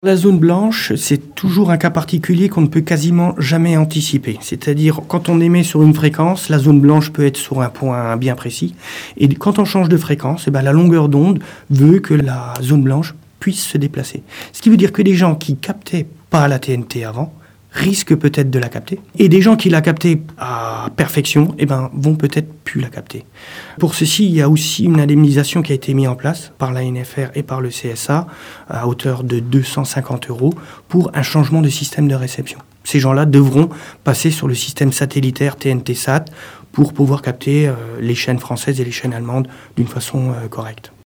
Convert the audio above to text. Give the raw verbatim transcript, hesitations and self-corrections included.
La zone blanche, c'est toujours un cas particulier qu'on ne peut quasiment jamais anticiper. C'est-à-dire, quand on émet sur une fréquence, la zone blanche peut être sur un point bien précis. Et quand on change de fréquence, eh ben, la longueur d'onde veut que la zone blanche puisse se déplacer. Ce qui veut dire que des gens qui captaient pas la T N T avant risquent peut-être de la capter. Et des gens qui la captaient à perfection, eh ben, vont peut-être plus la capter. Pour ceci, il y a aussi une indemnisation qui a été mise en place par l'A N F R et par le C S A à hauteur de deux cent cinquante euros pour un changement de système de réception. Ces gens-là devront passer sur le système satellitaire T N T Sat pour pouvoir capter euh, les chaînes françaises et les chaînes allemandes d'une façon euh, correcte.